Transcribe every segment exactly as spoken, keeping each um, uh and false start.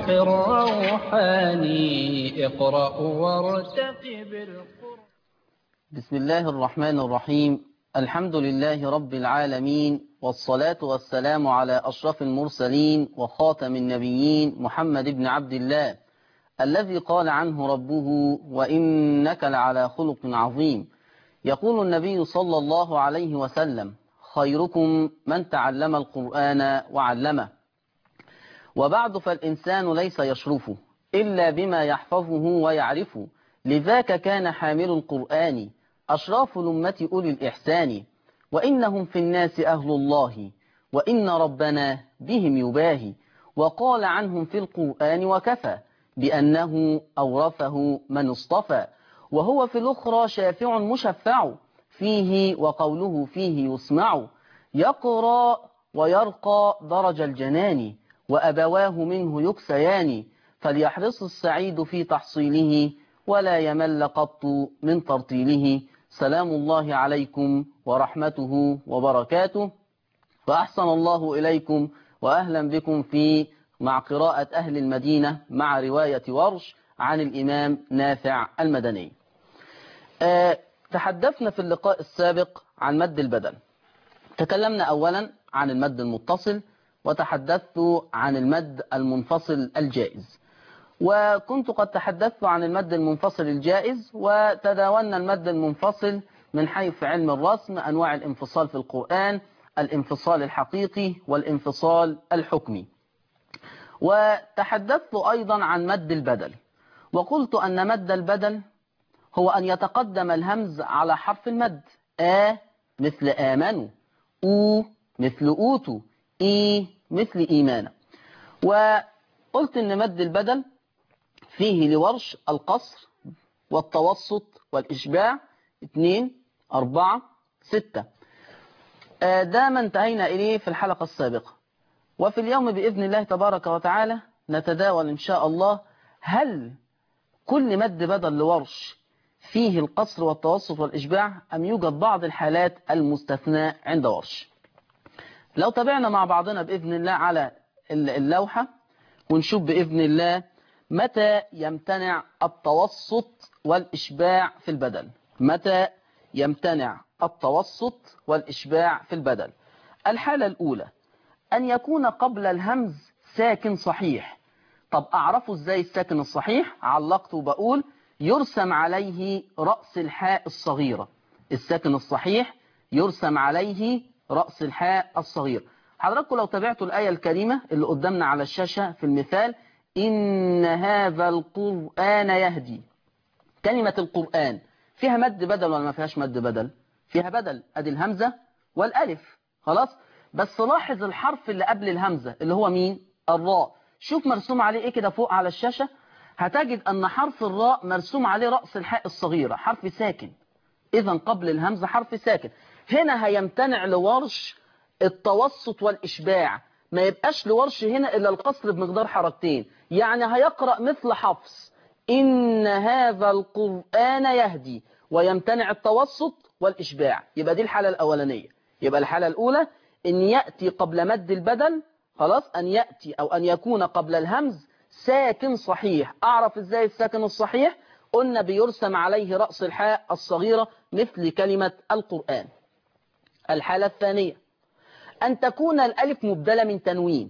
الحق الروحاني اقرأ وارتقب القرآن. بسم الله الرحمن الرحيم. الحمد لله رب العالمين، والصلاة والسلام على أشرف المرسلين وخاتم النبيين محمد بن عبد الله الذي قال عنه ربه وإنك لعلى خلق عظيم. يقول النبي صلى الله عليه وسلم: خيركم من تعلم القرآن وعلمه. وبعد فالإنسان ليس يشرف إلا بما يحفظه ويعرف، لذاك كان حامل القرآن أشراف الأمة أولي الإحسان، وإنهم في الناس أهل الله وإن ربنا بهم يباهي، وقال عنهم في القرآن وكفى بأنه أورثه من اصطفى، وهو في الأخرى شافع مشفع فيه وقوله فيه يسمع، يقرأ ويرقى درج الجنان وأبواه منه يكسيان، فليحرص السعيد في تحصيله ولا يمل قط من ترتيله. سلام الله عليكم ورحمته وبركاته، وأحسن الله إليكم وأهلا بكم في مع قراءة أهل المدينة مع رواية ورش عن الإمام نافع المدني. أه تحدثنا في اللقاء السابق عن مد البدل. تكلمنا أولا عن المد المتصل، وتحدثت عن المد المنفصل الجائز، وكنت قد تحدثت عن المد المنفصل الجائز، وتداولنا المد المنفصل من حيث علم الرسم، أنواع الانفصال في القرآن، الانفصال الحقيقي والانفصال الحكمي. وتحدثت أيضا عن مد البدل، وقلت أن مد البدل هو أن يتقدم الهمز على حرف المد، آ مثل آمنوا، أو مثل أوتوا، إي مثل إيمانا. وقلت أن مد البدل فيه لورش القصر والتوسط والإشباع اثنين أربعة ستة. ده ما انتهينا إليه في الحلقة السابقة، وفي اليوم بإذن الله تبارك وتعالى نتداول إن شاء الله هل كل مد بدل لورش فيه القصر والتوسط والإشباع، أم يوجد بعض الحالات المستثناء عند ورش. لو تابعنا مع بعضنا بإذن الله على اللوحة ونشوف بإذن الله متى يمتنع التوسط والإشباع في البدل. متى يمتنع التوسط والإشباع في البدل؟ الحالة الأولى أن يكون قبل الهمز ساكن صحيح. طب أعرفه إزاي الساكن الصحيح؟ علقت وبقول يرسم عليه رأس الحاء الصغيرة. الساكن الصحيح يرسم عليه رأس الحاء الصغير. حضراتكم لو تابعتوا الآية الكريمة اللي قدامنا على الشاشة في المثال: إن هذا القرآن يهدي. كلمة القرآن فيها مد بدل ولا ما فيهاش مد بدل؟ فيها بدل، أدي الهمزة والألف، خلاص. بس لاحظ الحرف اللي قبل الهمزة اللي هو مين؟ الراء. شوف مرسوم عليه ايه كده فوق على الشاشة، هتجد أن حرف الراء مرسوم عليه رأس الحاء الصغيرة، حرف ساكن. إذا قبل الهمزة حرف ساكن. هنا هيمتنع لورش التوسط والإشباع، ما يبقاش لورش هنا إلا القصر بمقدار حركتين، يعني هيقرأ مثل حفص إن هذا القرآن يهدي، ويمتنع التوسط والإشباع. يبقى دي الحالة الأولانية. يبقى الحالة الأولى إن يأتي قبل مد البدل، خلاص، أن يأتي أو أن يكون قبل الهمز ساكن صحيح. أعرف إزاي الساكن الصحيح؟ قلنا بيرسم عليه رأس الحاء الصغيرة مثل كلمة القرآن. الحالة الثانية أن تكون الألف مبدلة من تنوين،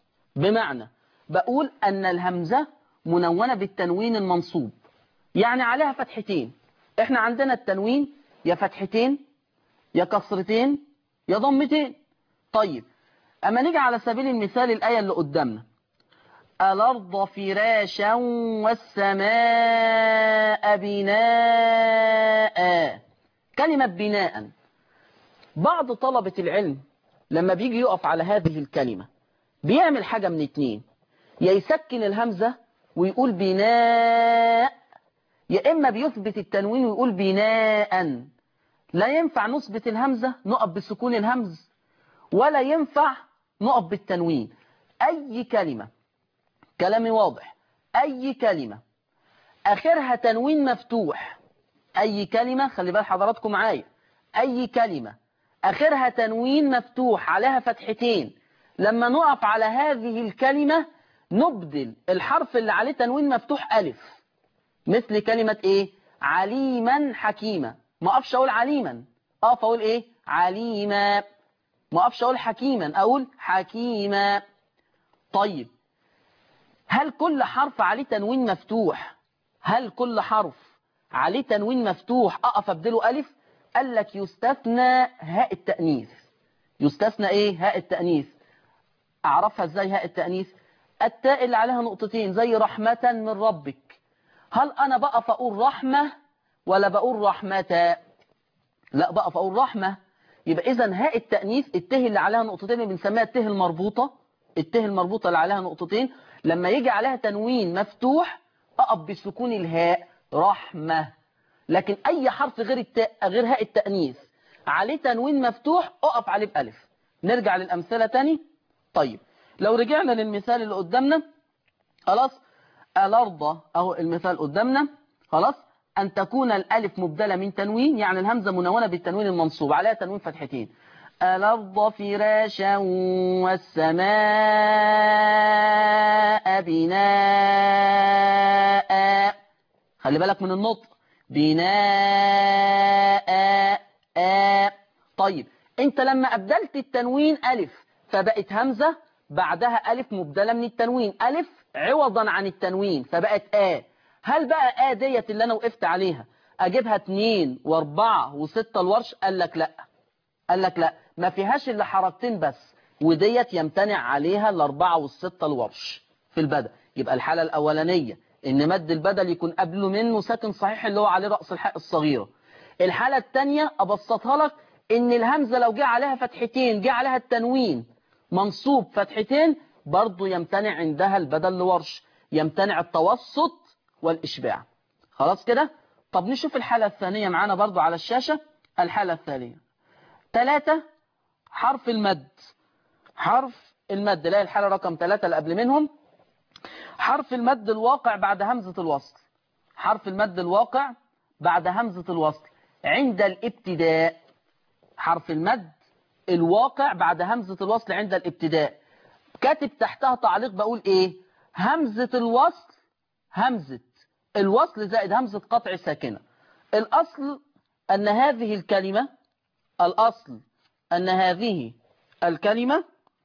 بمعنى بقول أن الهمزة منونة بالتنوين المنصوب، يعني عليها فتحتين. إحنا عندنا التنوين يا فتحتين يا كسرتين يا ضمتين. طيب أما نيجي على سبيل المثال الآية اللي قدامنا: الأرض فراشا والسماء بناء. كلمة بناء، بعض طلبة العلم لما بيجي يقف على هذه الكلمة بيعمل حاجة من اتنين: يا يسكن الهمزة ويقول بناء، يا إما بيثبت التنوين ويقول بناء. لا ينفع نثبت الهمزة نقف بسكون الهمز، ولا ينفع نقف بالتنوين. أي كلمة، كلامي واضح، أي كلمة آخرها تنوين مفتوح، أي كلمة، خلي بال حضراتكم معايا، أي كلمة آخرها تنوين مفتوح عليها فتحتين، لما نقف على هذه الكلمة نبدل الحرف اللي عليه تنوين مفتوح ألف، مثل كلمة إيه؟ عليما حكيما. ما أقفش أقول عليما، أقف أقول إيه؟ عليما. ما أقفش أقول حكيما، أقول حكيما. طيب هل كل حرف عليه تنوين مفتوح هل كل حرف عليه تنوين مفتوح أقف أبدله ألف؟ قال لك يستثنى هاء التأنيث. يستثنى إيه؟ هاء التأنيث. أعرفها إزاي هاء التأنيث؟ التاء اللي عليها نقطتين زي رحمة من ربك. هل أنا بقف أقول رحمة ولا بقول رحمة؟ لا، بقف أقول رحمة. يبقى إذن هاء التأنيث الته اللي عليها نقطتين اللي بنسميها الته المربوطة، الته المربوطة اللي عليها نقطتين لما يجي عليها تنوين مفتوح أقف بسكون الهاء رحمة. لكن أي حرف غير التاء غير هاء التأنيث عليه تنوين مفتوح أقف عليه بألف. نرجع للأمثلة تاني. طيب لو رجعنا للمثال اللي قدامنا، خلاص، الأرض أهو المثال قدامنا، خلاص، أن تكون الألف مبدلة من تنوين، يعني الهمزة منونة بالتنوين المنصوب عليها تنوين فتحتين. الأرض فراشا والسماء بناء. خلي بالك من النطق، بناء. آ. طيب انت لما أبدلت التنوين ألف فبقت همزة بعدها ألف مبدلة من التنوين، ألف عوضا عن التنوين فبقت آ. هل بقى آ ديت اللي أنا وقفت عليها أجيبها اتنين واربعة وستة الورش؟ قال لك لا، قال لك لا، ما فيهاش إلا حركتين بس، وديت يمتنع عليها الأربعة والستة الورش في البدل. يبقى الحالة الأولانية إن مد البدل يكون قبله منه ساكن صحيح اللي هو عليه رأس الحاء الصغيرة. الحالة الثانية أبسطها لك، إن الهمزة لو جه عليها فتحتين جه عليها التنوين منصوب فتحتين برضو يمتنع عندها البدل لورش، يمتنع التوسط والإشباع. خلاص كده؟ طب نشوف الحالة الثانية معانا برضو على الشاشة. الحالة الثانية ثلاثة، حرف المد. حرف المد، لا الحالة رقم ثلاثة اللي قبل منهم، حرف المد الواقع بعد همزة الوصل. حرف المد الواقع بعد همزة الوصل عند الابتداء. حرف المد الواقع بعد همزة الوصل عند الابتداء. كاتب تحتها تعليق بقول ايه؟ همزة الوصل، همزة الوصل زائد همزة قطع ساكنة. الأصل أن هذه الكلمة الأصل أن هذه الكلمة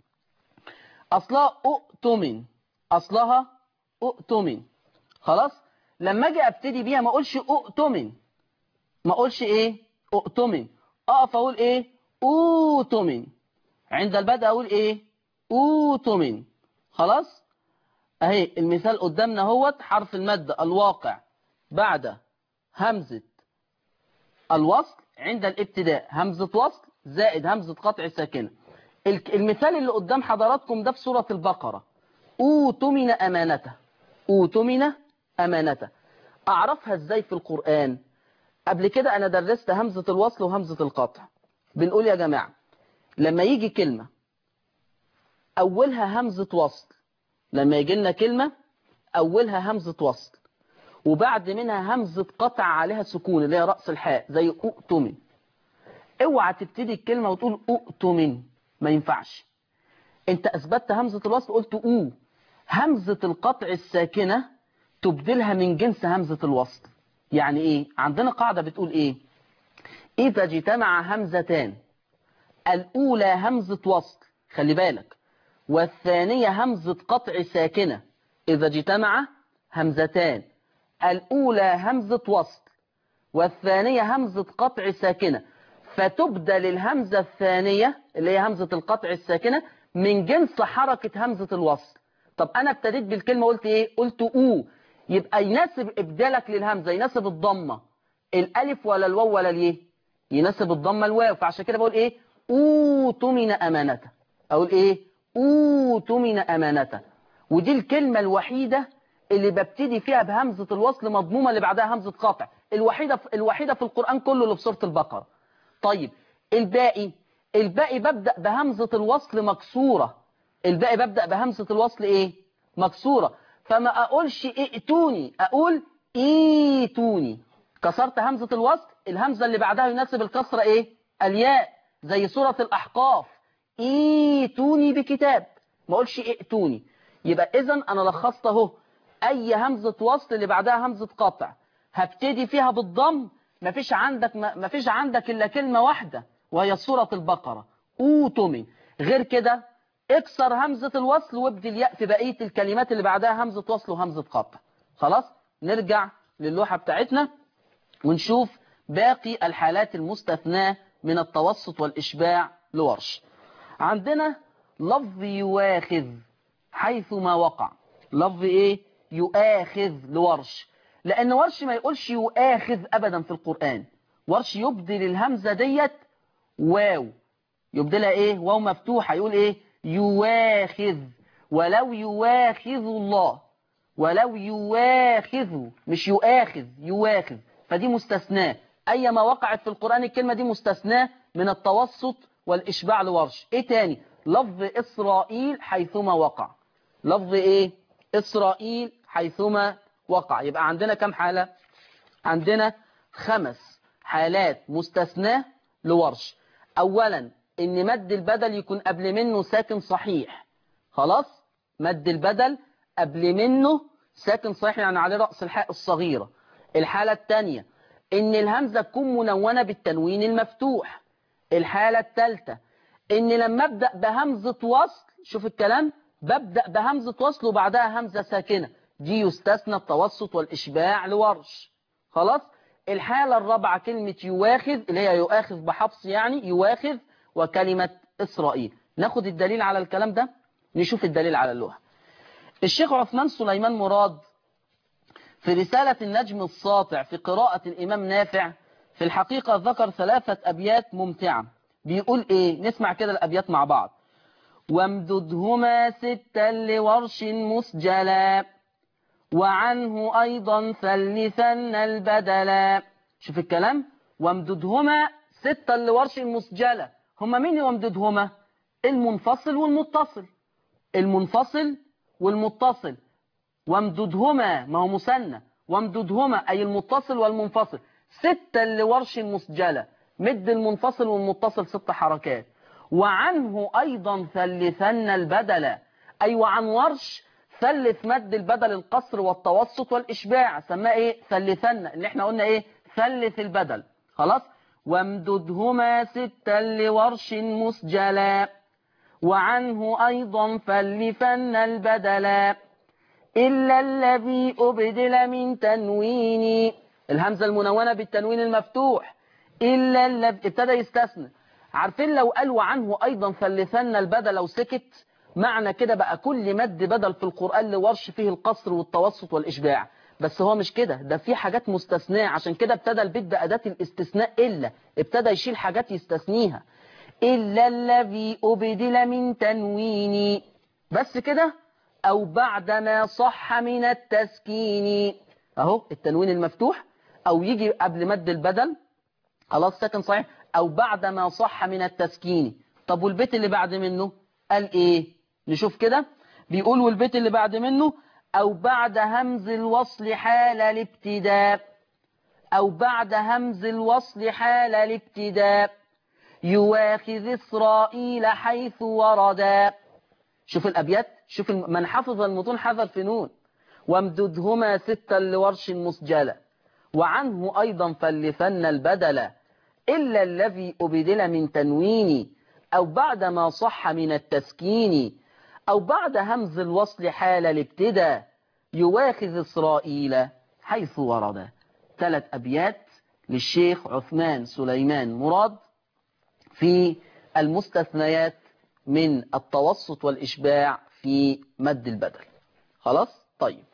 أصلها أؤتمن، أصلها أؤتمن. خلاص، لما أجي أبتدي بيها ما أقولش أؤتمن، ما أقولش إيه؟ أؤتمن. أقف أقول إيه؟ أوتمن. عند البدء أقول إيه؟ أوتمن. خلاص، أهي المثال قدامنا هوت. حرف المد الواقع بعد همزة الوصل عند الابتداء، همزة وصل زائد همزة قطع ساكنة. المثال اللي قدام حضراتكم ده في سورة البقرة، أوتمن أمانته. أوتمن أمانته. أعرفها إزاي في القرآن؟ قبل كده أنا درست همزة الوصل وهمزة القطع. بنقول يا جماعة لما يجي كلمة أولها همزة وصل، لما يجي لنا كلمة أولها همزة وصل وبعد منها همزة قطع عليها سكون اللي هي رأس الحاء زي أؤتمن، اوعى تبتدي الكلمة وتقول أؤتمن، ما ينفعش. انت أثبتت همزة الوصل قلت أو. همزة القطع الساكنة تبدلها من جنس همزة الوصل. يعني إيه؟ عندنا قاعدة بتقول إيه؟ إذا اجتمع همزتان، الأولى همزة وصل، خلي بالك، والثانية همزة قطع ساكنة. إذا اجتمع همزتان، الأولى همزة وصل والثانية همزة قطع ساكنة، فتبدل الهمزة الثانية اللي هي همزة القطع الساكنة من جنس حركة همزة الوصل. طب أنا ابتديت بالكلمة قلت إيه؟ قلت أو، يبقى يناسب إبدالك للهمزة يناسب الضمة الألف ولا الواو ولا اليه؟ يناسب الضمة الواو. فعشان كده بقول إيه؟ أوتمن أمانته. أقول إيه؟ أوتمن أمانته. ودي الكلمة الوحيدة اللي ببتدي فيها بهمزة الوصل مضمومة اللي بعدها همزة قطع، الوحيدة الوحيدة في القرآن كله اللي في سورة البقرة. طيب الباقي، الباقي ببدأ بهمزة الوصل مكسورة. الباقي ببدأ بهمزة الوصل إيه؟ مكسورة. فما أقولش ائتوني، أقول إيتوني. كسرت همزة الوصل، الهمزة اللي بعدها يناسب الكسرة إيه؟ الياء، زي سورة الأحقاف، إيتوني بكتاب. ما أقولش ائتوني. يبقى إذا أنا لخصت اهو أي همزة وصل اللي بعدها همزة قطع هبتدي فيها بالضم. مفيش عندك مفيش عندك إلا كلمة واحدة وهي سورة البقرة أوتم. غير كده اكسر همزة الوصل وابدي الياء في بقية الكلمات اللي بعدها همزة وصل وهمزة قطع. خلاص نرجع للوحة بتاعتنا ونشوف باقي الحالات المستثناة من التوسط والإشباع لورش. عندنا لفظ يواخذ حيثما وقع. لفظ ايه؟ يؤاخذ لورش، لأن ورش ما يقولش يؤاخذ أبدا في القرآن. ورش يبدل الهمزة ديت واو، يبدلها ايه؟ واو مفتوحة، يقول ايه؟ يواخذ. ولو يواخذ الله، ولو يواخذ مش يؤاخذ، يواخذ. فدي مستثناة، أيما وقعت في القرآن الكلمة دي مستثناة من التوسط والإشباع لورش. ايه تاني؟ لفظ إسرائيل حيثما وقع. لفظ ايه؟ إسرائيل حيثما وقع. يبقى عندنا كم حالة؟ عندنا خمس حالات مستثناة لورش. أولا إن مد البدل يكون قبل منه ساكن صحيح. خلاص، مد البدل قبل منه ساكن صحيح، يعني عليه رأس الحاء الصغيرة. الحالة الثانية إن الهمزة تكون منونة بالتنوين المفتوح. الحالة الثالثة إن لما أبدأ بهمزة وصل، شوف الكلام، ببدأ بهمزة وصل وبعدها همزة ساكنة، دي يستثنى التوسط والإشباع لورش. خلاص. الحالة الرابعة كلمة يواخذ اللي هي يؤاخذ بحفص، يعني يواخذ، وكلمة إسرائيل. ناخد الدليل على الكلام ده، نشوف الدليل على اللوحة. الشيخ عثمان سليمان مراد في رسالة النجم الساطع في قراءة الإمام نافع في الحقيقة ذكر ثلاثة أبيات ممتعة. بيقول إيه؟ نسمع كده الأبيات مع بعض. وامددهما ستا لورش مسجلا وعنه أيضا ثلثن البدلا. شوف الكلام، وامددهما ستا لورش مسجلا. هما مين وامددهما؟ المنفصل والمتصل. المنفصل والمتصل. وامددهما ما هو مثنى، وامددهما أي المتصل والمنفصل ستا لورش مسجلة. مد المنفصل والمتصل ست حركات. وعنه أيضا ثلثن البدل، أي وعن ورش ثلث مد البدل القصر والتوسط والإشباع، سماه إيه؟ ثلثن، اللي احنا قلنا إيه؟ ثلث البدل. خلاص. وامددهما ستا لورش مسجلا وعنه أيضا ثلثن البدل إلا الذي أبدل من تنوين. الهمزة المنونة بالتنوين المفتوح. إلا الذي ابتدى يستثنى. عارفين لو قال وعنه أيضا ثلثن البدل لو سكت، معنى كده بقى كل مد بدل في القرآن لورش فيه القصر والتوسط والإشباع. بس هو مش كده، ده في حاجات مستثناة، عشان كده ابتدى البيت بأداة الاستثناء إلا، ابتدى يشيل حاجات يستثنيها. إلا الذي أبدل من تنوين، بس كده. أو بعدما صح من التسكين، أهو التنوين المفتوح، أو يجي قبل مد البدل خلاص ساكن صحيح، أو بعدما صح من التسكين. طب والبيت اللي بعد منه قال إيه؟ نشوف كده. بيقول والبيت اللي بعد منه أو بعد همز الوصل حال الابتداء. أو بعد همز الوصل حال الابتداء يواخذ إسرائيل حيث وردا. شوف الأبيات، شوف من حفظ المتون حذف نون. وامددهما ستا لورش مسجلة وعنه أيضا ثلثن البدل إلا الذي أبدل من تنوين أو بعد ما صح من التسكين أو بعد همز الوصل حال الابتداء يواخذ إسرائيل حيث ورد. ثلاث أبيات للشيخ عثمان سليمان مراد في المستثنيات من التوسط والإشباع في مد البدل. خلاص. طيب،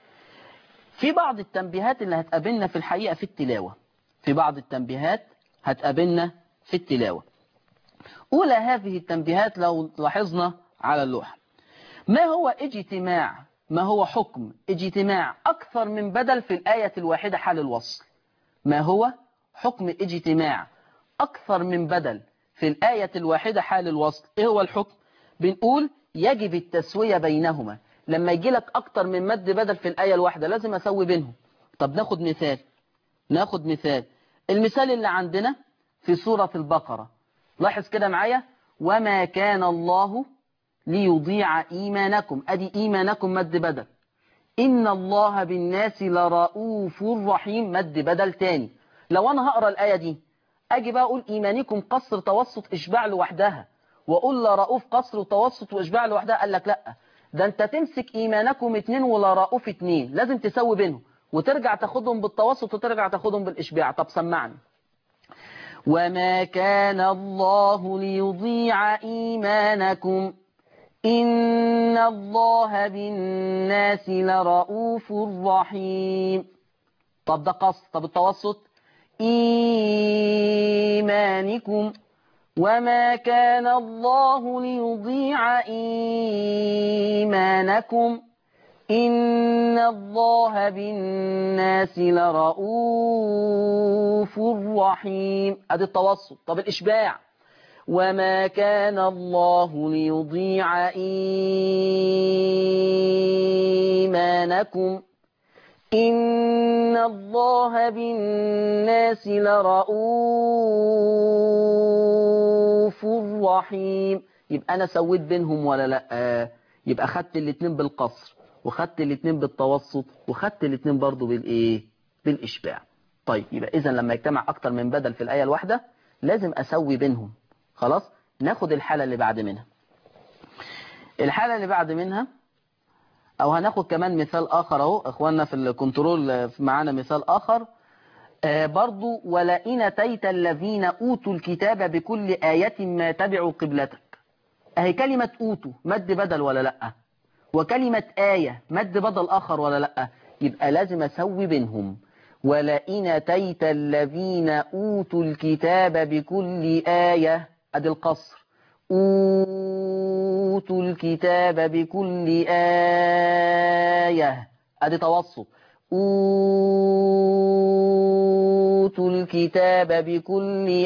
في بعض التنبيهات اللي هتقابلنا في الحقيقة في التلاوة. في بعض التنبيهات هتقابلنا في التلاوة. أولى هذه التنبيهات لو لاحظنا على اللوحة، ما هو اجتماع ما هو حكم اجتماع أكثر من بدل في الآية الواحدة حال الوصل؟ ما هو حكم اجتماع أكثر من بدل في الآية الواحدة حال الوصل؟ إيه هو الحكم؟ بنقول يجب التسوية بينهما. لما يجي لك أكتر من مد بدل في الآية الواحدة لازم أسوي بينهم. طب ناخد مثال ناخد مثال المثال اللي عندنا في سورة البقرة. لاحظ كده معايا، وما كان الله ليضيع إيمانكم، أدي إيمانكم مد بدل. إن الله بالناس لرؤوف رحيم مد بدل تاني. لو أنا هقرأ الآية دي أجي بقى أقول إيمانكم قصر توسط إشباع لوحدها، وأقول لرؤوف قصر وتوسط وإشباع لوحدها، قال لك لأ، ده أنت تمسك إيمانكم اتنين ولا رؤوف اتنين، لازم تسوي بينهم وترجع تاخدهم بالتوسط وترجع تاخدهم بالإشباع. طب سمعني. وما كان الله ليضيع إيمانكم إن الله بالناس لرؤوف رحيم. طب ده قصر. طب التوسط إيمانكم وما كان الله ليضيع إيمانكم إن الله بالناس لرؤوف رحيم، أدي التوسط. طب الإشباع وما كان الله ليضيع إيمانكم إن الله بالناس لرؤوف رحيم. يبقى أنا سويت بينهم ولا لأ؟ يبقى خدت الاتنين بالقصر وخدت الاتنين بالتوسط وخدت الاتنين برضو بالإيه؟ بالإشباع. طيب يبقى إذن لما يجتمع أكتر من بدل في الآية الواحدة لازم أسوي بينهم. خلاص، ناخد الحالة اللي بعد منها. الحالة اللي بعد منها او هناخد كمان مثال اخر اهو، اخواننا في الكنترول معانا مثال اخر آه برضو. ولئن اتيت الذين اوتوا الكتاب بكل آية ما تبعوا قبلتك. اهي كلمة اوتوا مد بدل ولا لا؟ وكلمة آية مد بدل اخر ولا لا؟ يبقى لازم اسوي بينهم. ولئن اتيت الذين اوتوا الكتاب بكل آية، ادي القصر. أوتوا الكتاب بكل آية، أدي توسط. أوتوا الكتاب بكل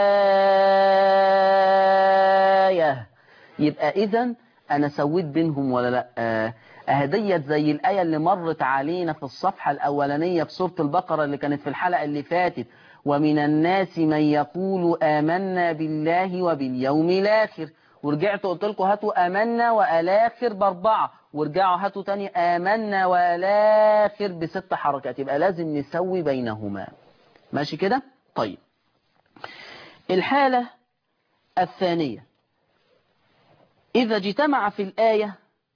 آية. يبقى إذن أنا سويت بينهم ولا لأ؟ أهديت زي الآية اللي مرت علينا في الصفحة الأولانية في سورة البقرة اللي كانت في الحلقة اللي فاتت. ومن الناس من يقول آمنا بالله وباليوم الآخر، ورجعت قلت لكم هاتوا آمنا والآخر بأربعة، ورجعوا هاتوا تاني آمنا والآخر بست حركات. يبقى لازم نسوي بينهما. ماشي كده؟ طيب الحالة الثانية، إذا اجتمع في الآية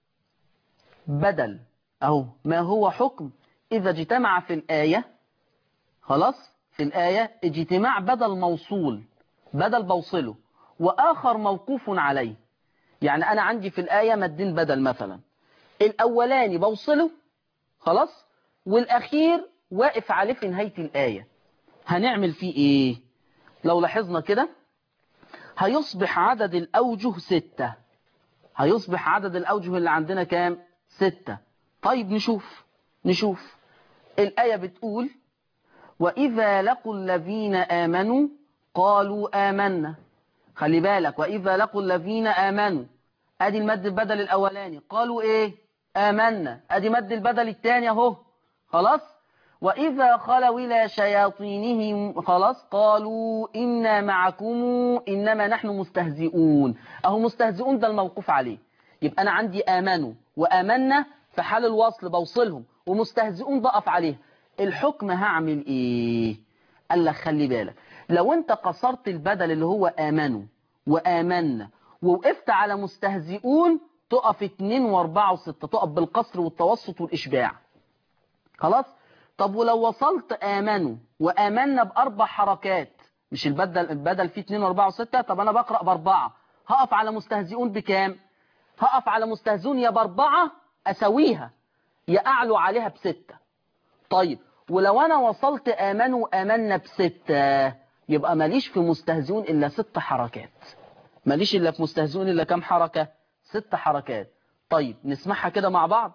بدل، أهو ما هو حكم إذا اجتمع في الآية. خلاص، في الآية اجتماع بدل موصول، بدل بوصله، وآخر موقوف عليه. يعني أنا عندي في الآية مدين بدل مثلا، الأولاني بوصله خلاص، والأخير واقف عليه في نهاية الآية. هنعمل فيه إيه؟ لو لاحظنا كده هيصبح عدد الأوجه ستة. هيصبح عدد الأوجه اللي عندنا كام؟ ستة. طيب نشوف نشوف الآية بتقول وإذا لقوا الذين آمنوا قالوا آمنا. خلي بالك، وإذا لقوا الذين آمنوا أدي المد البدل الأولاني، قالوا إيه؟ آمنا. أدي مد البدل الثاني أهو. خلاص. وإذا خلوا إلى شياطينهم خلاص قالوا إنا معكم إنما نحن مستهزئون. أهو مستهزئون ده الموقوف عليه. يبقى أنا عندي آمنوا وآمنا في حال الوصل بوصلهم، ومستهزئون بقف عليه. الحكم هعمل إيه؟ قال لك خلي بالك، لو أنت قصرت البدل اللي هو آمنوا وآمنا ووقفت على مستهزئون تقف اتنين واربعة وستة، تقف بالقصر والتوسط والإشباع. خلاص. طب ولو وصلت آمنوا وآمنا بأربع حركات، مش البدل البدل فيه اتنين واربعة وستة، طب أنا بقرأ بأربعة، هقف على مستهزئون بكام؟ هقف على مستهزئون يا بأربعة أسويها، يا أعلو عليها بستة. طيب ولو أنا وصلت آمنوا آمنا بستة، يبقى ماليش في مستهزئون إلا ست حركات. ماليش إلا في مستهزئون إلا كم حركة؟ ست حركات. طيب نسمعها كده مع بعض.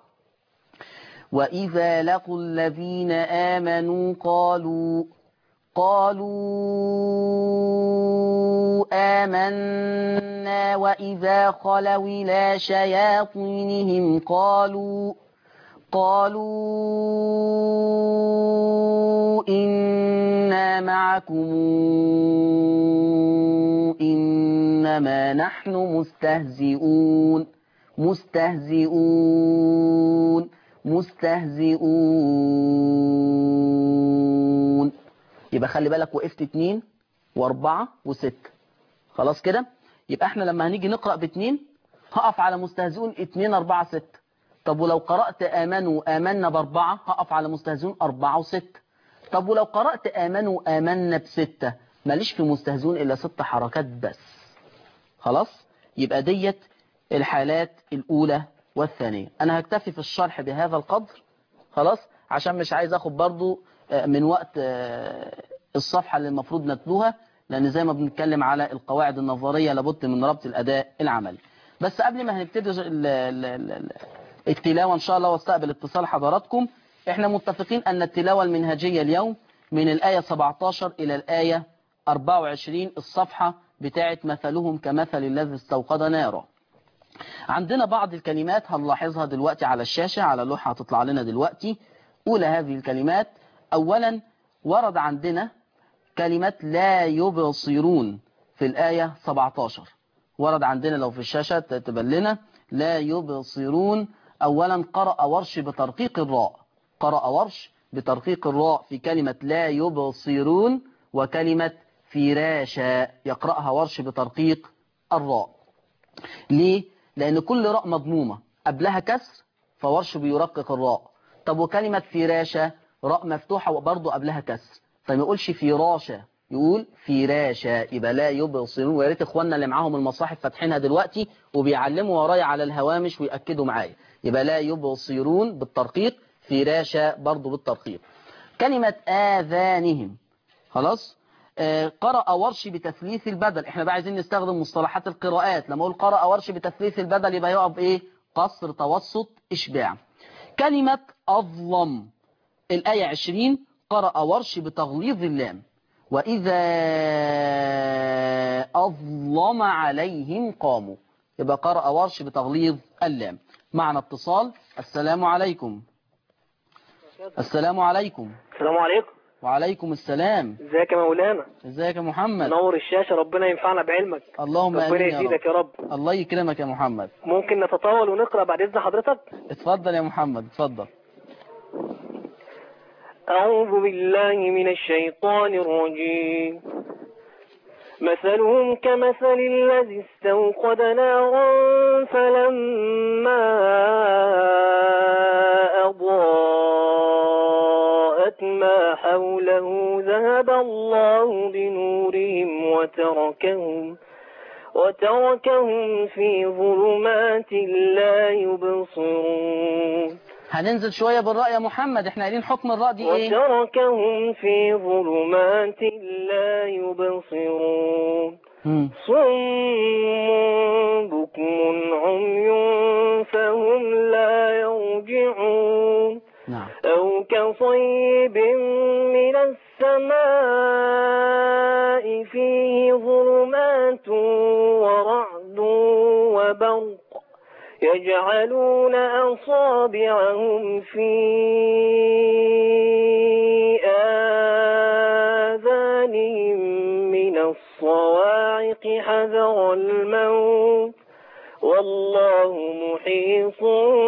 وإذا لقوا الذين آمنوا قالوا قالوا آمنا وإذا خلوا إلى شياطينهم قالوا قالوا إنا معكم إنما نحن مستهزئون. مستهزئون مستهزئون. يبقى خلي بالك وقفت اتنين واربعة وستة. خلاص كده. يبقى احنا لما هنيجي نقرأ باتنين هقف على مستهزئون اتنين اربعة ستة. طب ولو قرأت آمنوا آمنا باربعة هقف على مستهزئون اربعة وستة. طب ولو قرأت آمنوا آمنا بستة ماليش في مستهزئون إلا ست حركات بس. خلاص. يبقى ديت الحالات الأولى والثانية. أنا هكتفي في الشرح بهذا القدر. خلاص. عشان مش عايز أخد برضو من وقت الصفحة اللي المفروض نتلوها، لأن زي ما بنتكلم على القواعد النظرية لابد من ربط الأداء العملي. بس قبل ما هنبتدي التلاوة إن شاء الله واستقبل اتصال حضراتكم، احنا متفقين أن التلاوة المنهجية اليوم من الآية سبعتاشر إلى الآية أربعة وعشرين، الصفحة بتاعت مثلهم كمثل الذي استوقد نارا. عندنا بعض الكلمات هنلاحظها دلوقتي على الشاشة، على اللوحة هتطلع لنا دلوقتي. أولى هذه الكلمات، أولا ورد عندنا كلمة لا يبصرون في الآية سبعتاشر. ورد عندنا لو في الشاشة تبان لنا لا يبصرون. أولا قرأ ورش بترقيق الراء، قرأ ورش بترقيق الراء في كلمة لا يبصرون، وكلمة فراشا يقرأها ورش بترقيق الراء. ليه؟ لأن كل راء مضمومة قبلها كسر فورش بيرقق الراء. طب وكلمة فراشا راء مفتوحة وبرضه قبلها كسر، فما يقولش فراشا، يقول فراشا. يبقى لا يبصرون. ويا ريت اخواننا اللي معاهم المصاحف فاتحينها دلوقتي وبيعلموا ورايا على الهوامش ويأكدوا معايا. يبقى لا يبصرون بالترقيق، فراشا برضه بالترقيق. كلمة آذانهم. خلاص. آه قرأ ورش بتثليث البدل. احنا بقى عايزين نستخدم مصطلحات القراءات. لما اقول قرأ ورش بتثليث البدل يبقى يقف ايه؟ قصر، توسط، اشباع. كلمة أظلم الآية عشرين قرأ ورش بتغليظ اللام، وإذا أظلم عليهم قاموا. يبقى قرأ ورش بتغليظ اللام. معنا اتصال. السلام عليكم. السلام عليكم. السلام عليكم. وعليكم السلام. ازيك يا مولانا؟ ازيك يا محمد؟ نور الشاشة، ربنا ينفعنا بعلمك. اللهم ربنا امين يا رب. يزيدك يا رب. الله يكرمك يا محمد. ممكن نتطاول ونقرأ بعد إذن حضرتك؟ اتفضل يا محمد اتفضل. أعوذ بالله من الشيطان الرجيم. مثلهم كمثل الذي استوقد نارا فلما أضاءت ما حوله ذهب الله بنورهم وتركهم وتركهم في ظلمات لا يبصرون. هننزل شوية بالراء يا محمد، احنا قايلين حكم الراء دي ايه؟ وتركهم في ظلمات لا يبصرون. صم بكم عمي فهم لا يرجعون. نعم. أو كصيب من السماء فيه ظلمات ورعد وبرق يجعلون أصابعهم في آذانهم من الصواعق حذر الموت والله محيط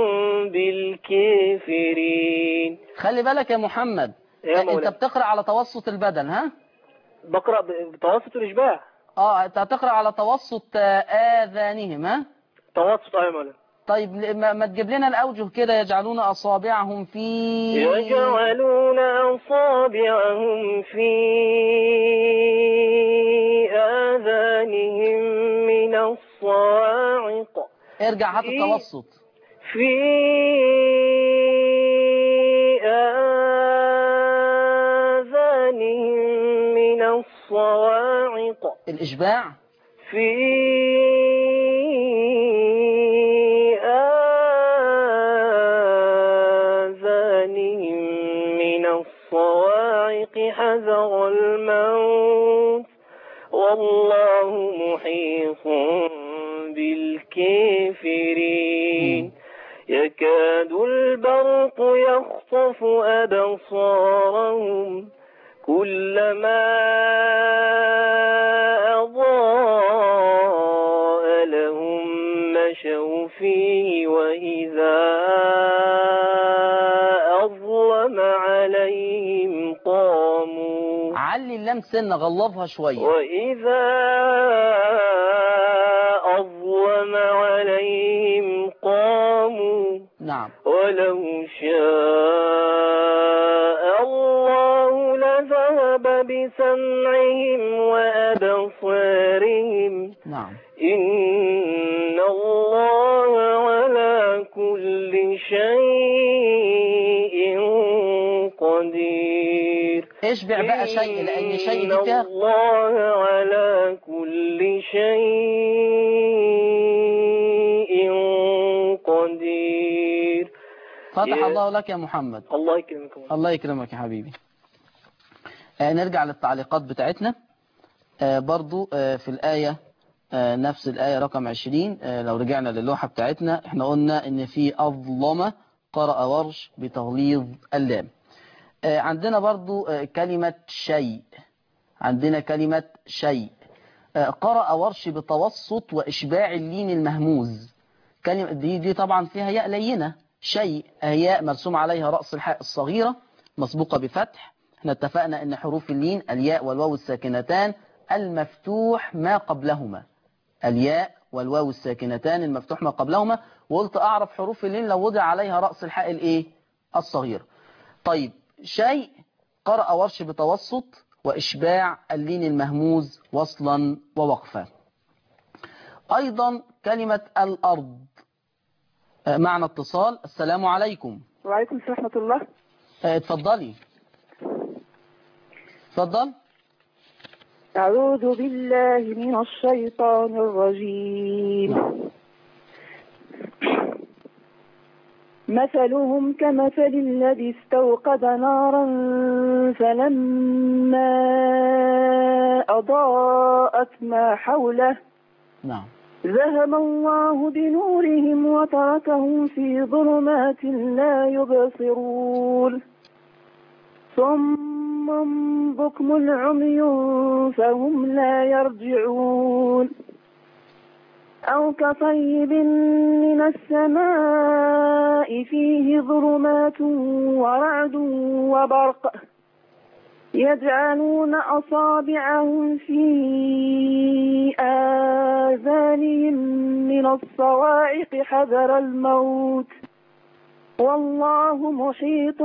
بالكافرين. خلي بالك يا محمد، انت بتقرأ على توسط البدن ها؟ بقرأ بتوسط الإشباع. اه انت هتقرأ على توسط آذانهم ها؟ توسط ايوه مولانا. طيب ما تجيب لنا الأوجه كده. يجعلون أصابعهم في يجعلون أصابعهم في آذانهم من الصواعق. ارجع هات التوسط. في آذانهم من الصواعق. الإشباع. في آذانهم من الصواعق حذر الموت والله محيط بالكافرين. يكاد البرق يخطف أبصارهم كلما أضاء لهم مشوا فيه وإذا أظلم عليهم قاموا علي اللام سنة غلظها شوية. وإذا أظلم عليهم قاموا نعم. ولو شاء الله لذهب بسمعهم وأبصارهم نعم. إن الله على كل شيء قدير. اشبع بقى شيء، لأن شيء إن دي فيها الله على كل شيء قدير. فتح يا- الله لك يا محمد. الله يكرمكم. الله يكرمك يا حبيبي. آه نرجع للتعليقات بتاعتنا. آه برضو آه في الآية آه نفس الآية رقم عشرين. آه لو رجعنا للوحة بتاعتنا احنا قلنا ان في أظلم قرأ ورش بتغليظ اللام. آه عندنا برضو آه كلمة شيء. عندنا كلمة شيء آه قرأ ورش بتوسط وإشباع اللين المهموز. كلمة دي, دي طبعا فيها ياء لينة. شيء ياء مرسوم عليها رأس الحاء الصغيرة مسبوقة بفتح. احنا اتفقنا ان حروف اللين الياء والواو الساكنتان المفتوح ما قبلهما. الياء والواو الساكنتان المفتوح ما قبلهما. وقلت اعرف حروف اللين لو وضع عليها رأس الحاء الايه الصغيرة. طيب شيء قرأ ورش بتوسط وإشباع اللين المهموز وصلا ووقفا. أيضا كلمة الأرض معنى اتصال. السلام عليكم. وعليكم السلام ورحمة الله. اتفضلي. اتفضل. أعوذ بالله من الشيطان الرجيم. مثلهم كمثل الذي استوقد نارا فلما أضاءت ما حوله نعم. ذهب الله بنورهم وتركهم في ظلمات لا يبصرون صم بكم عمي فهم لا يرجعون أو كصيب من السماء فيه ظلمات ورعد وبرق يجعلون أصابعهم في آذانهم من الصواعق حذر الموت والله محيط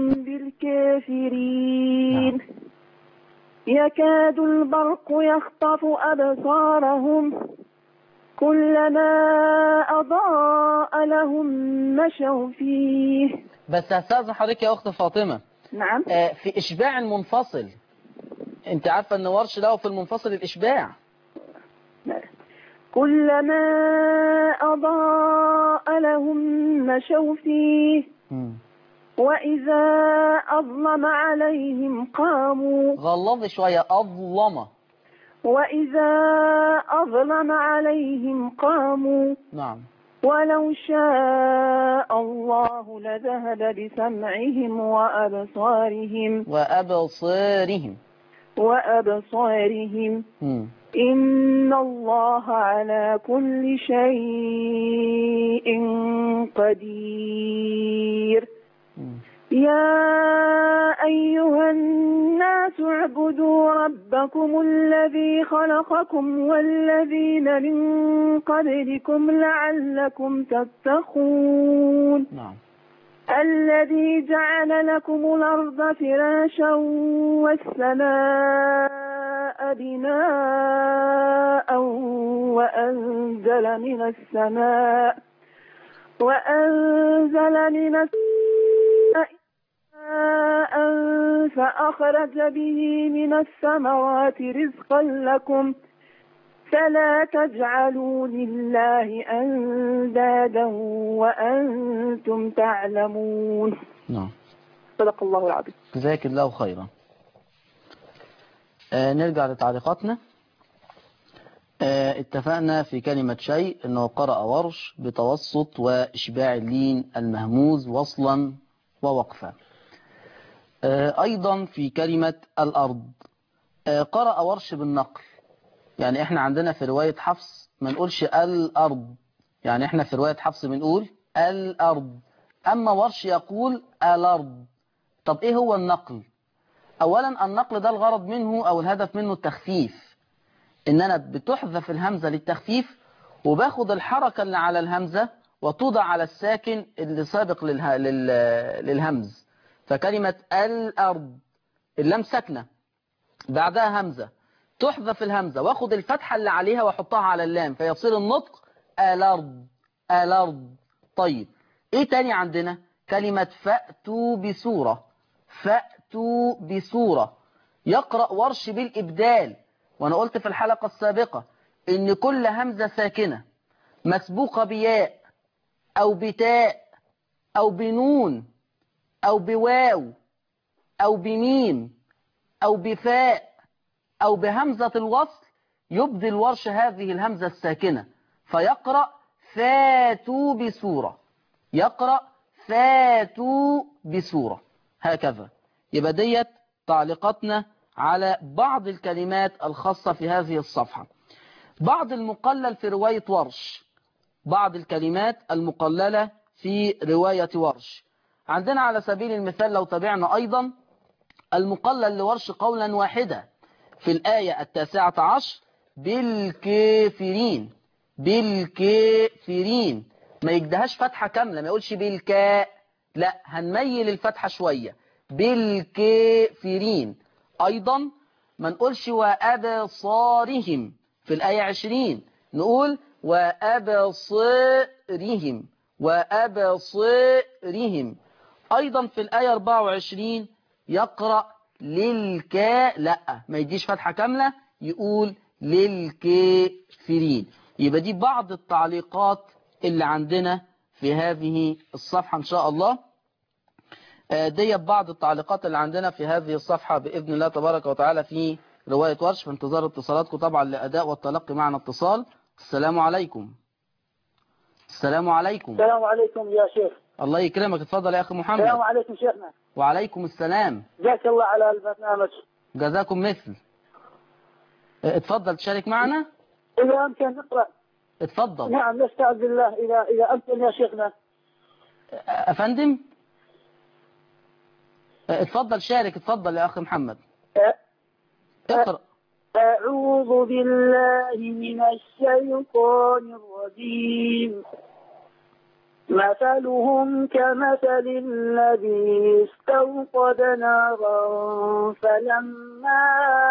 بالكافرين. يكاد البرق يخطف أبصارهم كلما أضاء لهم مشوا فيه. بس هستاذن حضرتك يا أخت فاطمة. نعم. آه في إشباع المنفصل أنت عارفة أن ورش له في المنفصل الإشباع. كلما أضاء لهم مشوا فيه وإذا أظلم عليهم قاموا. غلظ شوية. أظلم. وإذا أظلم عليهم قاموا. نعم. ولو شاء الله لذهب بسمعهم وأبصارهم وأبصارهم وأبصارهم مم. إن الله على كل شيء قدير. مم. يا أيها الناس اعبدوا ربكم الذي خلقكم والذين من قبلكم لعلكم تتقون. نعم. الذي جعل لكم الأرض فراشا والسماء بناء وأنزل من السماء وأنزل من السماء ماء فأخرج به من الثمرات رزقا لكم فلا تجعلوا لله أندادا وأنتم تعلمون. نعم. صدق الله العظيم. جزاك الله خيرا. آه نرجع لتعليقاتنا. آه اتفقنا في كلمة شيء أنه قرأ ورش بتوسط وإشباع اللين المهموز وصلا ووقفا. آه أيضا في كلمة الأرض آه قرأ ورش بالنقل. يعني احنا عندنا في رواية حفص ما نقولش الأرض يعني احنا في رواية حفص بنقول الأرض، أما ورش يقول الأرض. طب إيه هو النقل؟ أولا النقل ده الغرض منه أو الهدف منه التخفيف، إن أنا بتحذف الهمزة للتخفيف وباخد الحركة اللي على الهمزة وتوضع على الساكن اللي سابق لله... لل... للهمز. فكلمة الأرض اللام ساكنة بعدها همزة، تحذف الهمزة واخد الفتحة اللي عليها واحطها على اللام فيصير النطق الأرض الأرض. طيب ايه تاني عندنا؟ كلمة فأتوا بسورة، فأتوا بسورة يقرأ ورش بالإبدال. وانا قلت في الحلقة السابقة ان كل همزة ساكنة مسبوقة بياء او بتاء او بنون او بواو او بميم او بفاء أو بهمزة الوصل يبدل ورش هذه الهمزة الساكنة فيقرأ فاتوا بسورة، يقرأ فاتوا بسورة هكذا. يبقى ديت تعليقاتنا على بعض الكلمات الخاصة في هذه الصفحة. بعض المقلل في رواية ورش، بعض الكلمات المقللة في رواية ورش. عندنا على سبيل المثال لو تابعنا أيضا المقلل لورش قولا واحدا في الآية التاسعة عشر بالكافرين، بالكافرين ما يجدهاش فتحة كاملة، ما يقولش بالكاء، لا هنميل الفتحة شوية بالكافرين. أيضا ما نقولش وأبصارهم في الآية عشرين، نقول وأبصارهم وأبصارهم. أيضا في الآية أربعة وعشرين يقرأ للكاء، لا ما يديش فتحة كاملة، يقول للكافرين. يبقى دي بعض التعليقات اللي عندنا في هذه الصفحة إن شاء الله. دي بعض التعليقات اللي عندنا في هذه الصفحة بإذن الله تبارك وتعالى في رواية ورش. في انتظار اتصالاتكم طبعا لأداء والتلقي معنا اتصال. السلام عليكم. السلام عليكم. السلام عليكم يا شيخ. الله يكرمك، اتفضل يا أخي محمد. السلام عليكم شيخنا. وعليكم السلام. جزاك الله على البرنامج. جزاكم مثل. اتفضل تشارك معنا. إذا أمكن نقرأ. اتفضل. نعم نستعذ بالله إذا إذا أمكن يا شيخنا. أفندم اتفضل شارك، اتفضل يا أخي محمد. اقرأ. أعوذ بالله من الشيطان الرجيم. مثلهم كمثل الذي استوقد نارا فلما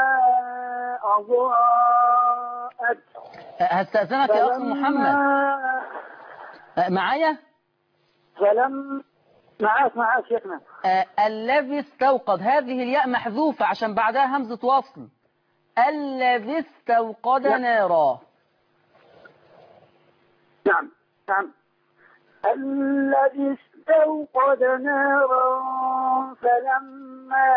أضاءت. هستأذنك يا أخي محمد معايا. فلم معاك معاك شيخنا. آه الذي استوقد، هذه الياء محذوفة عشان بعدها همزة وصل. الذي استوقد نارا. نعم نعم. الذي استوقد نارا فلما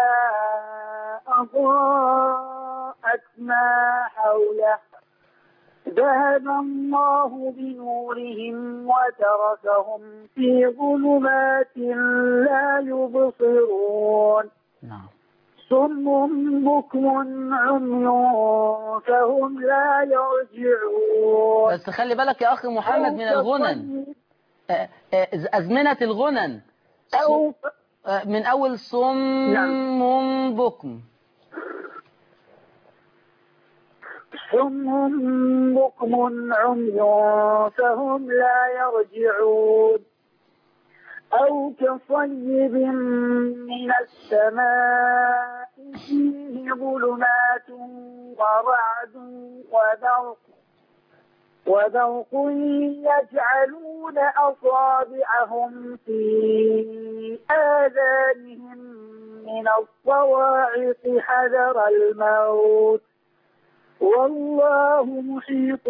أضاءت ما حوله ذهب الله بنورهم وتركهم في ظلمات لا يبصرون. نعم. صم بكم عمي فهم لا يرجعون. بس خلي بالك يا أخي محمد من الغنن، أزمنة الغنن أو من أول صم نعم. بكم. صم بكم عمي فهم لا يرجعون. أو كصيب من السماء فيه ظلمات ورعد وبرق وبرق يجعلون أصابعهم في آذانهم من الصواعق حذر الموت والله محيط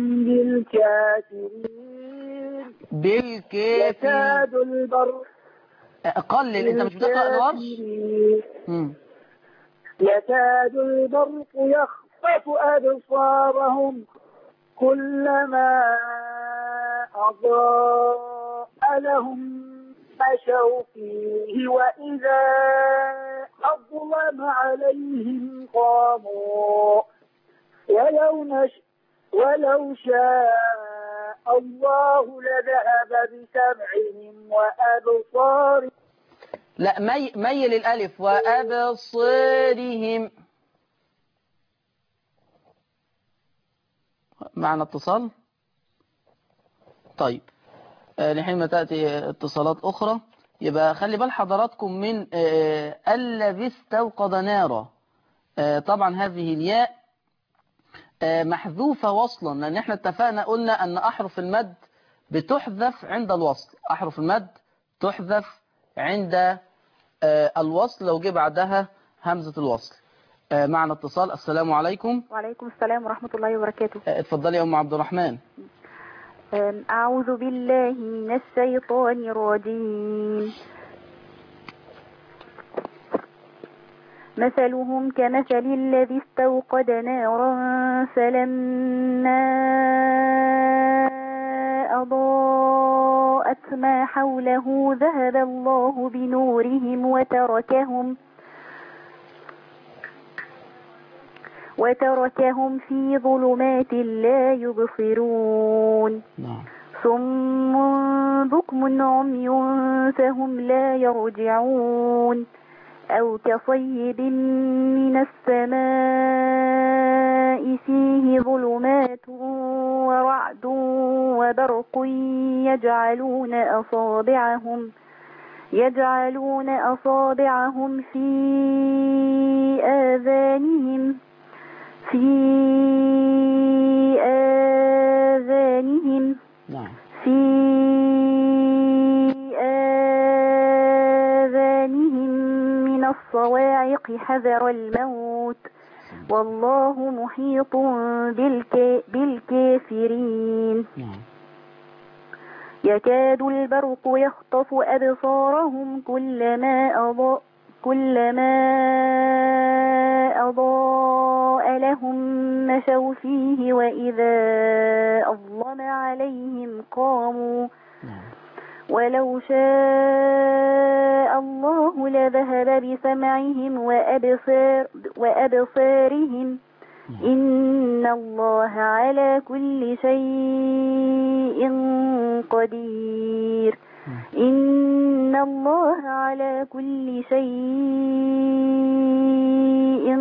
بالكافرين. بالكافرين. يكاد البرق. قلل انت مش بتقرأ الورش. يكاد البرق يخطف أبصارهم كلما أضاء لهم مشوا فيه وإذا أظلم عليهم قاموا ولو نش ولو شاء الله لذهب بسمعهم وأبصارهم. لا، مي ميل الألف وأبصارهم. معنا اتصال. طيب آه، لحين ما تأتي اتصالات أخرى يبقى خلي بال حضراتكم من آه، الذي استوقد نارا. آه، طبعا هذه الياء آه، محذوفة وصلا، لأن احنا اتفقنا قلنا أن أحرف المد بتحذف عند الوصل. أحرف المد تحذف عند آه، الوصل لو جه بعدها همزة الوصل. آه، معنا اتصال. السلام عليكم. وعليكم السلام ورحمة الله وبركاته. آه، اتفضلي يا أم عبد الرحمن. أم، أعوذ بالله من الشيطان الرجيم. مثلهم كمثل الذي استوقد نارا فلما أضاءت ما حوله ذهب الله بنورهم وتركهم وتركهم في ظلمات لا يبصرون. نعم. صم بكم عمي فهم لا يرجعون. أو كصيب من السماء فيه ظلمات ورعد وبرق يجعلون أصابعهم يجعلون أصابعهم في آذانهم في آذانهم نعم. في آذانهم من الصواعق حذر الموت والله محيط بالكا بالكافرين. نعم. يكاد البرق يخطف أبصارهم كلما أضاء كلما أضاء لهم مشوا فيه وإذا أظلم عليهم قاموا. ولو شاء الله لذهب بسمعهم وأبصار وأبصارهم إن الله على كل شيء قدير. إن الله على كل شيء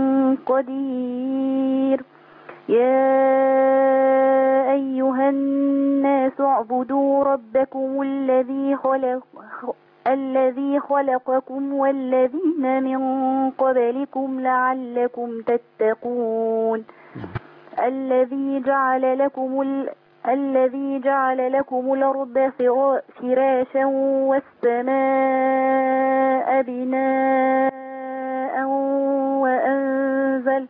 قدير. يا أيها الناس اعبدوا ربكم الذي خلق الذي خلقكم والذين من قبلكم لعلكم تتقون. الذي جعل لكم ال... الذي جعل لكم الأرض فراشا والسماء بناء وأنزل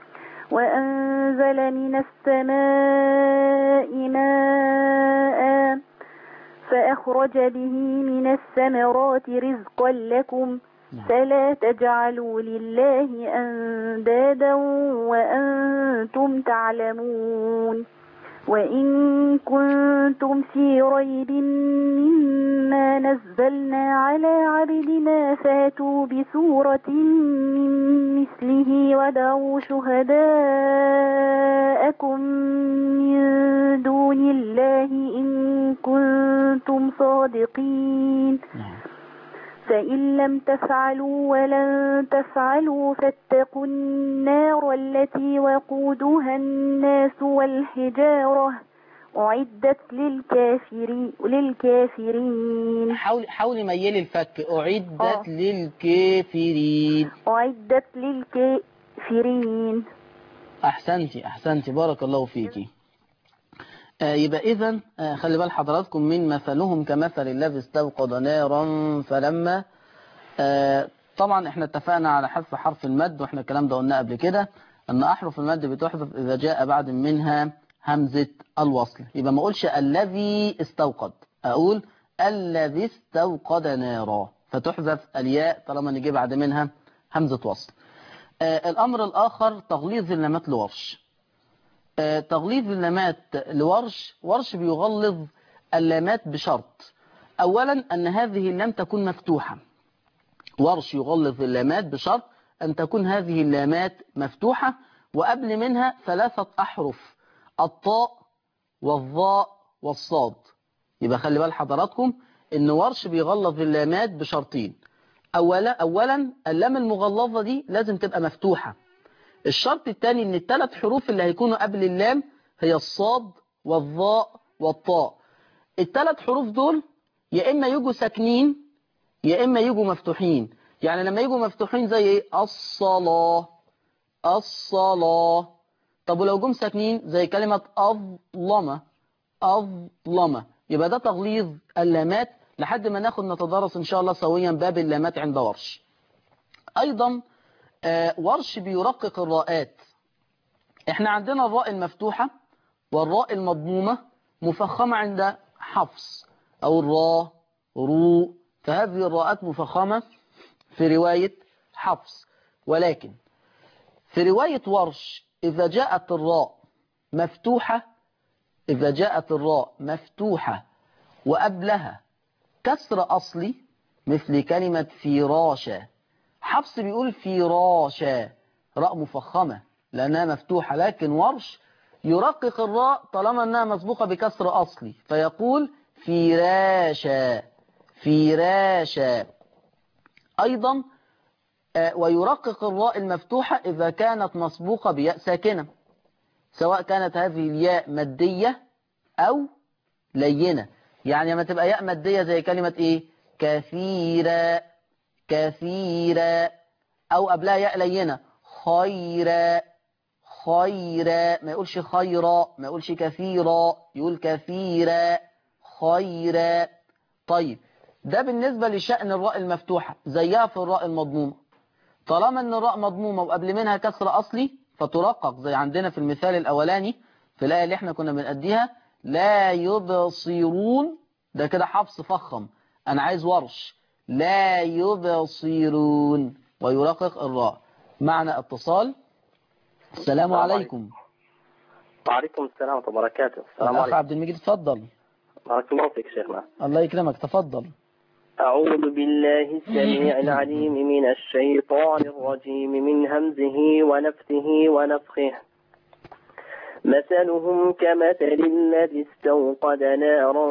وأنزل من السماء ماء فأخرج به من الثمرات رزقا لكم فلا تجعلوا لله أندادا وأنتم تعلمون. وإن كنتم في ريب مما نزلنا على عبدنا فاتوا بسورة من مثله ودعوا شهداءكم من دون الله إن كنتم صادقين. فإن لم تفعلوا ولن تفعلوا فاتقوا النار التي وقودها الناس والحجارة أعدت للكافرين للكافرين. حاول حاولي ميلي الفك. أعدت آه. للكافرين. أعدت للكافرين. أحسنتي أحسنتي بارك الله فيكي. آه يبقى إذن آه خلي بال حضراتكم من مثلهم كمثل الذي استوقد نارا فلما آه طبعا احنا اتفقنا على حذف حرف المد، واحنا الكلام ده قلنا قبل كده ان احرف المد بتحذف اذا جاء بعد منها همزة الوصل. يبقى ما اقولش الذي استوقد، اقول الذي استوقد نارا فتحذف الياء طالما نجي بعد منها همزة وصل. آه الامر الاخر تغليظ اللامات لورش. آه تغليظ اللامات لورش، ورش بيغلظ اللامات بشرط. اولا ان هذه اللام تكون مفتوحة. ورش يغلظ اللامات بشرط أن تكون هذه اللامات مفتوحة وقبل منها ثلاثة أحرف الطاء والظاء والصاد. يبقى خلي بال حضراتكم ان ورش بيغلظ اللامات بشرطين. اولا اولا اللام المغلظه دي لازم تبقى مفتوحه. الشرط الثاني ان الثلاث حروف اللي هيكونوا قبل اللام هي الصاد والظاء والطاء. الثلاث حروف دول يا اما يجوا ساكنين يا اما يجوا مفتوحين. يعني لما يجوا مفتوحين زي ايه؟ الصلاه، الصلاه. طب ولو جم ساكنين زي كلمه اظلم، اظلم. يبقى ده تغليظ اللامات لحد ما ناخد نتدرس ان شاء الله سويا باب اللامات عند ورش. ايضا آه ورش بيرقق الراءات. احنا عندنا الراء المفتوحة والراء المضمومة مفخمة عند حفص، او الراء رو، فهذه الراءات مفخمة في رواية حفص. ولكن في رواية ورش اذا جاءت الراء مفتوحة إذا جاءت الراء مفتوحة وقبلها كسر أصلي مثل كلمة فراشة، حفص بيقول فراشة راء مفخمة لأنها مفتوحة، لكن ورش يرقق الراء طالما أنها مسبوقة بكسر أصلي فيقول فراشة، فراشة. أيضا ويرقق الراء المفتوحة إذا كانت مسبوقة بياء ساكنة، سواء كانت هذه الياء مادية أو لينة. يعني لما تبقى ياء مادية زي كلمة إيه؟ كثيرة، كثيرة. أو قبلها ياء لينة خيرا، خيرا. ما يقولش خيرا، ما يقولش كثيرا، يقول كثيرا، خيرا. طيب ده بالنسبة لشأن الراء المفتوحة. زيها في الراء المضمومة، طالما أن الراء مضمومة وقبل منها كسر أصلي فترقق زي عندنا في المثال الأولاني في الآية اللي احنا كنا بنأديها لا يبصرون. ده كده حفص فخم، أنا عايز ورش لا يبصرون ويرقق الراء. معنى اتصال. السلام عليكم. وعليكم السلام ورحمة الله وبركاته. السلام الأخ عليكم. عبد المجيد تفضل. بارك الله فيك شيخنا. الله يكرمك تفضل. أعوذ بالله السميع العليم من الشيطان الرجيم من همزه ونفثه ونفخه. مثلهم كمثل الذي استوقد نارا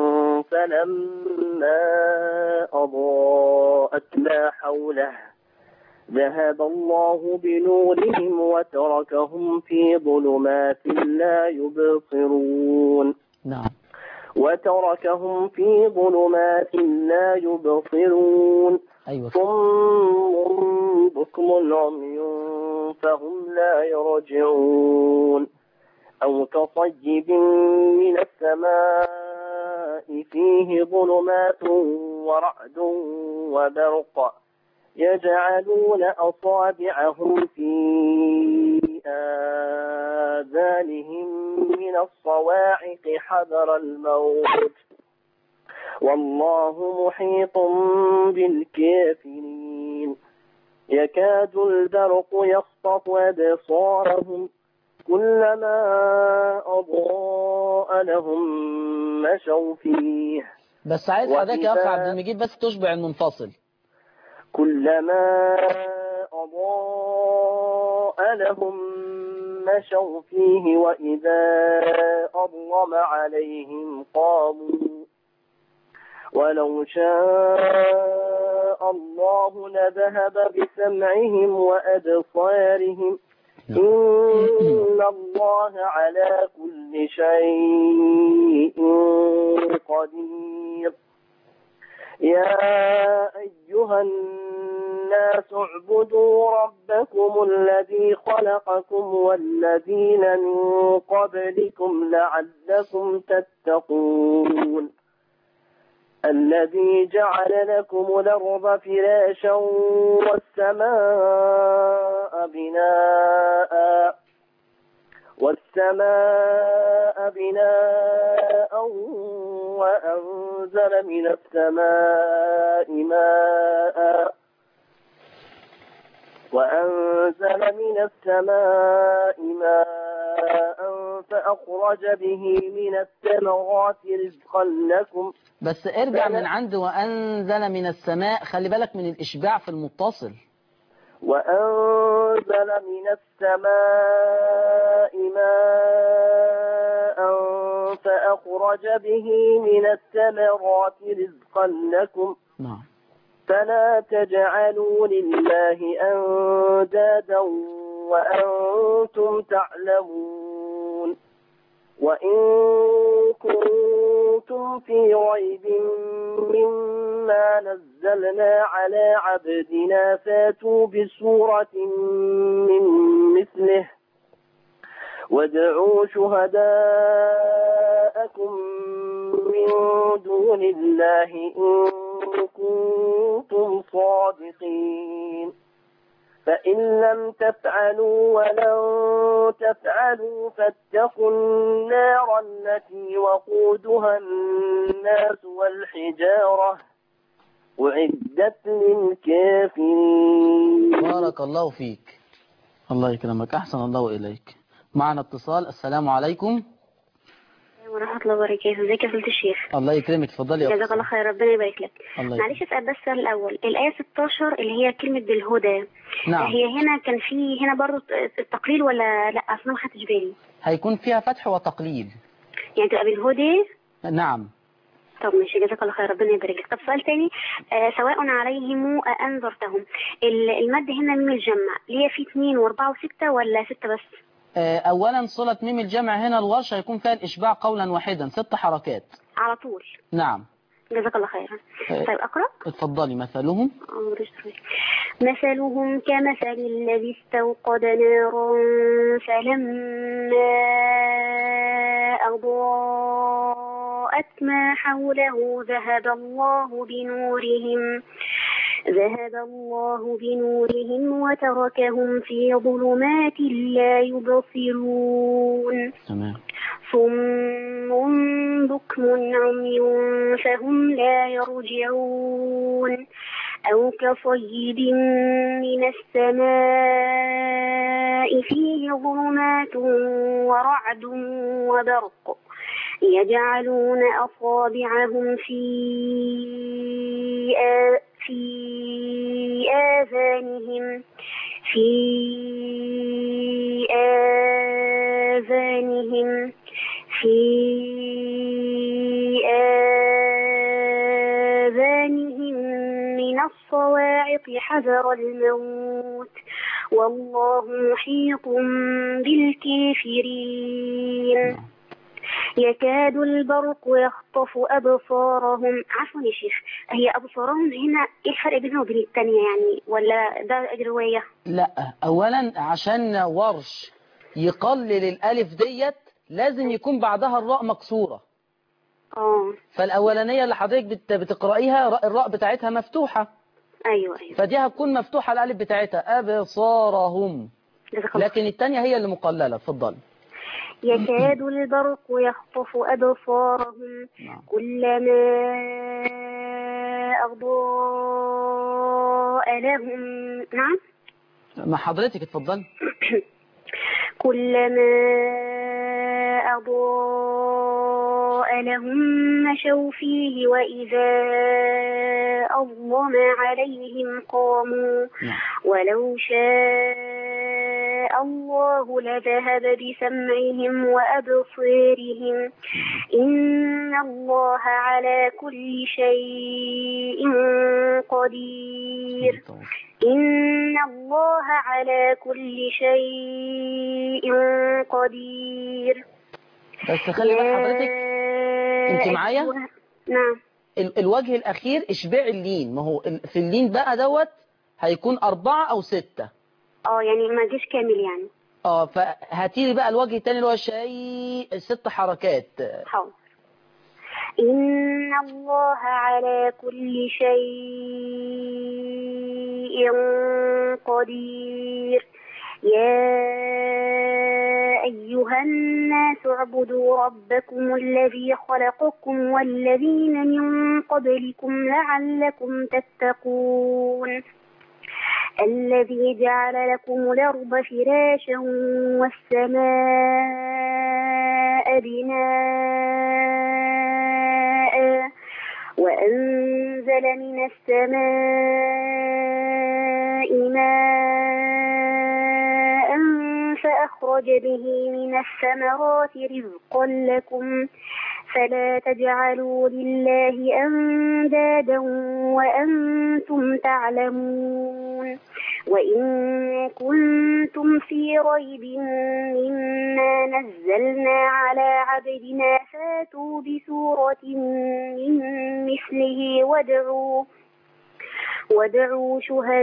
فلما أضاءت ما حوله ذهب الله بنورهم وتركهم في ظلمات لا يبصرون. نعم. وتركهم في ظلمات لا يبصرون. أيوة. صم بكم عمي فهم لا يرجعون. أو كصيب من السماء فيه ظلمات ورعد وبرق يجعلون أصابعهم في آذانهم من الصواعق حذر الموت والله محيط بالكافرين. يكاد البرق يخطف أبصارهم كلما أضاء لهم مشوا فيه. بس عايز حضرتك يا أخ عبد المجيد بس تشبع المنفصل. كلما أضاء لهم مشوا فيه وإذا أظلم عليهم قاموا. ولو شاء الله لذهب بسمعهم وأبصارهم إن الله على كل شيء قدير. يا أيها الناس اعبدوا ربكم الذي خلقكم والذين من قبلكم لعلكم تتقون. الذي جعل لكم الأرض فراشا والسماء بناء والسماء بناء وأنزل من السماء ماء وأنزل من السماء ماء فأخرج به من الثمرات رزقا لكم. بس ارجع من عند وأنزل من السماء، خلي بالك من الإشباع في المتصل. وأنزل من السماء ماء فأخرج به من الثمرات رزقا لكم نعم. فلا تجعلوا لله أندادا وأنتم تعلمون وإن كنتم في ريب مما نزلنا على عبدنا فاتوا بسورة من مثله وادعوا شهداءكم من دون الله إن كنتم صادقين فإن لم تفعلوا ولن تفعلوا فاتقوا النار التي وقودها الناس والحجارة أعدت للكافرين. بارك الله فيك. الله يكرمك. أحسن الله إليك. معنا اتصال. السلام عليكم ورحمة الله وبركاته. ازيك يا فضيلة الشيخ؟ الله يكرمك. اتفضلي يا جزاك الله خير. ربنا يبارك لك. معلش اسال بس السؤال الاول، الايه ستاشر اللي هي كلمه بالهدى. نعم. هي هنا كان في هنا برضه التقليل ولا لا؟ اصلا ما خدتش بالي. هيكون فيها فتح وتقليل يعني تبقى بالهدى. نعم. طب ماشي جزاك الله خير. ربنا يبارك لك. طب سؤال تاني، آه سواء عليهم أأنذرتهم، المد هنا ميم الجمع ليه في اثنين واربعة وستة ولا ستة بس؟ أولا صلة ميم الجمع هنا الورش هيكون فيها الإشباع قولا واحدا ست حركات على طول. نعم. جزاك الله خيرا. طيب أقرأ. اتفضلي. مثلهم مثلهم كمثل الذي استوقد نارا فلما أضاءت ما حوله ذهب الله بنورهم ذهب الله بنورهم وتركهم في ظلمات لا يبصرون. تمام. صم بكم عمي فهم لا يرجعون أو كصيب من السماء فيه ظلمات ورعد وبرق يجعلون أصابعهم في آ في آذانهم في آذانهم في آذانهم من الصواعق حذر الموت والله محيط بالكافرين. يكاد البرق يخطف أبصارهم. عفوا يا شيخ، هي أبصارهم هنا إيه الفرق بينها وبين الثانية يعني، ولا ده رواية؟ لا، أولا عشان ورش يقلل الألف ديت لازم يكون بعدها الراء مكسورة. اه. فالأولانية اللي حضرتك بت... بتقرأيها الراء بتاعتها مفتوحة. أيوة أيوة. فدي هتكون مفتوحة الألف بتاعتها أبصارهم، لكن الثانية هي اللي مقللة. اتفضل. يكاد البرق يخطف أبصارهم كلما أضاء لهم. نعم مع حضرتك. اتفضل. كلما أضاء لهم مشوا فيه وإذا أظلم عليهم قاموا ولو شاء الله لذهب بسمعهم وأبصارهم إن الله على كل شيء قدير. إن الله على كل شيء قدير. بس خلي بال حضرتك انت معايا. نعم. ال الوجه الأخير اشباع اللين، ما هو في اللين بقى دوت هيكون أربعة أو ستة. اه يعني ما جيش كامل يعني. اه فهاتيلي بقى الوجه الثاني اللي هو شيء ست حركات. حاضر. إن الله على كل شيء قدير. يا أيها الناس اعبدوا ربكم الذي خلقكم والذين من قبلكم لعلكم تتقون. الذي جعل لكم الأرض فراشا والسماء بناء وأنزل من السماء ماء فأخرج به من الثمرات رزقا لكم فلا تجعلوا لله أندادا وأنتم تعلمون وإن كنتم في ريب مما نزلنا على عبدنا فاتوا بسورة من مثله وادعوا وادعوا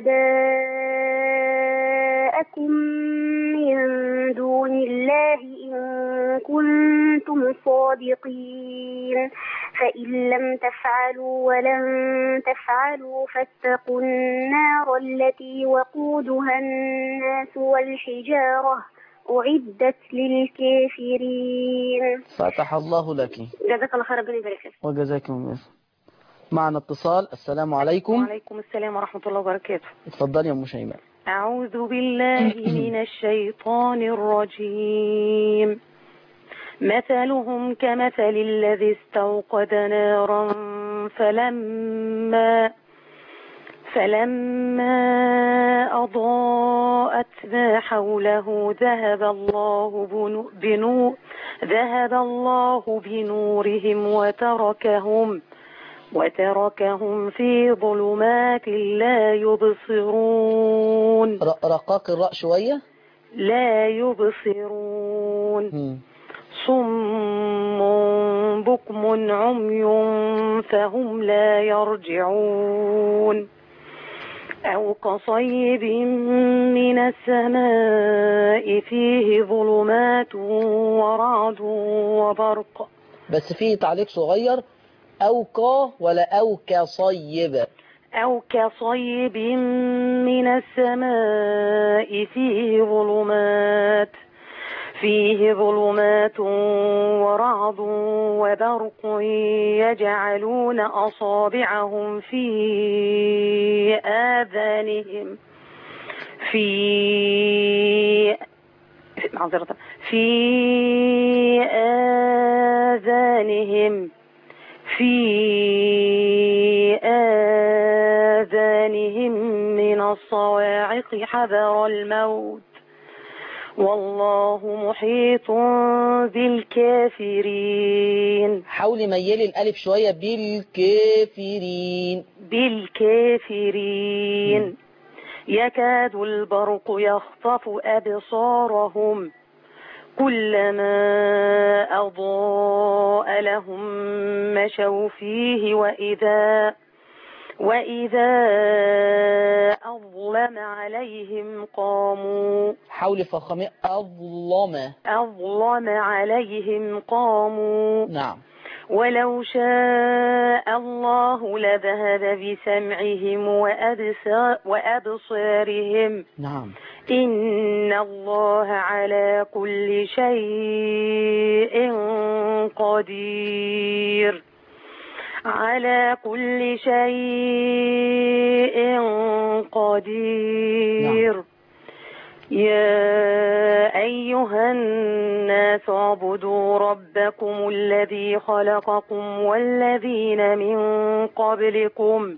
شهداءكم من دون الله إن كنتم صادقين فإن لم تفعلوا ولن تفعلوا فاتقوا النار التي وقودها الناس والحجارة أعدت للكافرين. فتح الله لك. جزاك الله خير، ربنا يبارك فيك. وجزاكم الله. معنا اتصال. السلام عليكم. وعليكم السلام ورحمة الله وبركاته. اتفضلي يا أم شيماء. أعوذ بالله من الشيطان الرجيم. مثلهم كمثل الذي استوقد نارا فلما فلما أضاءت ما حوله ذهب الله بنور ذهب الله بنورهم وتركهم وتركهم في ظلمات لا يبصرون. رقاق الراء شوية. لا يبصرون. م. صم بكم عمي فهم لا يرجعون. أو كصيب من السماء فيه ظلمات ورعد وبرق. بس فيه تعليق صغير، أو كا ولا أو كصيب؟ أو كصيب من السماء فيه ظلمات فيه ظلمات ورعد وبرق يجعلون أصابعهم في آذانهم في معذرة في آذانهم في آذانهم من الصواعق حذر الموت والله محيط بالكافرين. حاولي ميلي الألف شوية. بالكافرين. بالكافرين. م. يكاد البرق يخطف أبصارهم كلما أضاء لهم مشوا فيه وإذا وإذا أظلم عليهم قاموا. حاولي فخامة. أظلم أظلم عليهم قاموا. نعم. ولو شاء الله لذهب بسمعهم وأبصارهم. نعم. إن الله على كل شيء قدير. على كل شيء قدير. نعم. يا أيها الناس اعبدوا ربكم الذي خلقكم والذين من قبلكم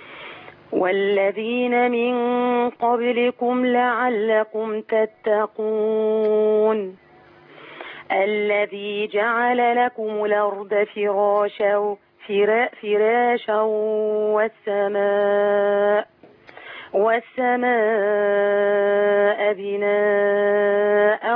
والذين من قبلكم لعلكم تتقون. الذي جعل لكم الأرض فراشا فراشا والسماء والسماء بناء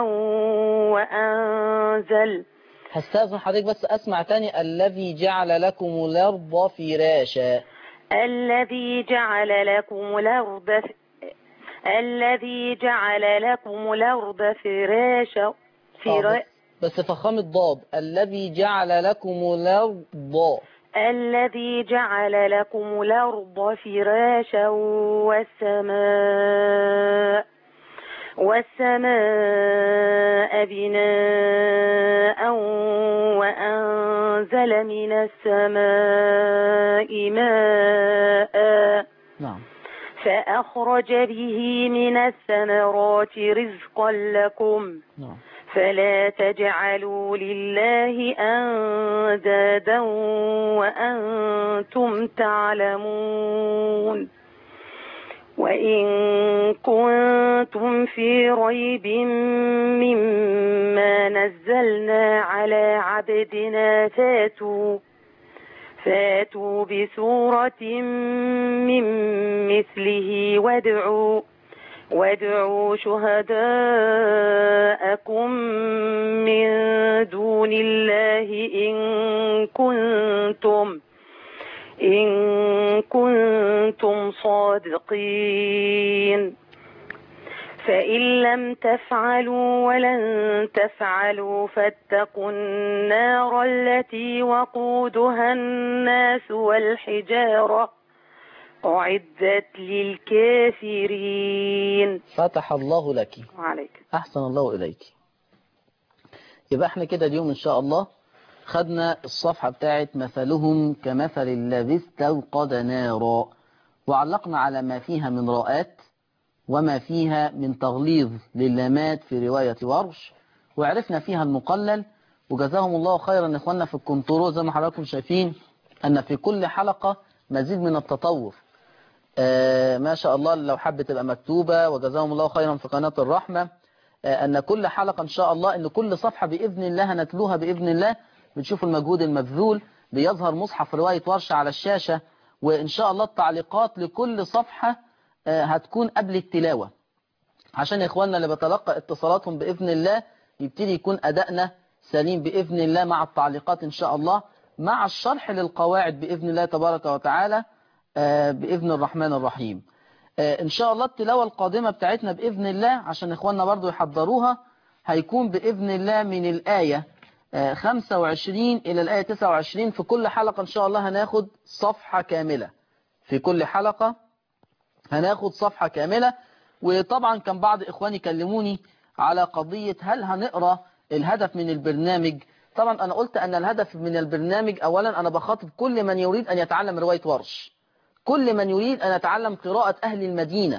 وأنزل. هستأذن حضرتك بس أسمع تاني. الذي جعل لكم الأرض فراشا. الذي جعل لكم الأرض الذي جعل لكم الأرض فراشا فرا... بس فخام الضاد. الذي جعل لكم الأرض الذي جعل لكم الأرض فراشا والسماء والسماء بناء وأنزل من السماء ماء. نعم. فأخرج به من الثمرات رزقا لكم. نعم. فلا تجعلوا لله أندادا وأنتم تعلمون. وإن كنتم في ريب مما نزلنا على عبدنا فاتوا فاتوا بسورة من مثله وادعوا وادعوا شهداءكم من دون الله إن كنتم إن كنتم صادقين فإن لم تفعلوا ولن تفعلوا فاتقوا النار التي وقودها الناس والحجارة أعدت للكافرين. فتح الله لك. وعليك. أحسن الله إليك. يبقى احنا كده اليوم إن شاء الله خدنا الصفحة بتاعت مثلهم كمثل الذي استوقد نارا، وعلقنا على ما فيها من راءات وما فيها من تغليظ للامات في رواية ورش، وعرفنا فيها المقلل. وجزاهم الله خيرا إخواننا في الكنترول، زي ما حضراتكم شايفين أن في كل حلقة مزيد من التطور. آه ما شاء الله، لو حابة تبقى مكتوبة، وجزاهم الله خيرا في قناة الرحمة آه أن كل حلقة إن شاء الله، أن كل صفحة بإذن الله نتلوها بإذن الله. بتشوفوا المجهود المبذول، بيظهر مصحف رواية ورش على الشاشة، وإن شاء الله التعليقات لكل صفحة آه هتكون قبل التلاوة، عشان إخواننا اللي بتلقى اتصالاتهم بإذن الله يبتدي يكون أدائنا سليم بإذن الله، مع التعليقات إن شاء الله، مع الشرح للقواعد بإذن الله تبارك وتعالى بإذن الرحمن الرحيم. إن شاء الله التلاوة القادمة بتاعتنا بإذن الله، عشان إخواننا برضو يحضروها، هيكون بإذن الله من الآية خمسة وعشرين إلى الآية تسعة وعشرين. في كل حلقة إن شاء الله هناخد صفحة كاملة، في كل حلقة هناخد صفحة كاملة. وطبعا كان بعض إخواني كلموني على قضية هل هنقرأ الهدف من البرنامج. طبعا أنا قلت أن الهدف من البرنامج أولا أنا بخاطب كل من يريد أن يتعلم رواية ورش، كل من يريد أن يتعلم قراءة أهل المدينة.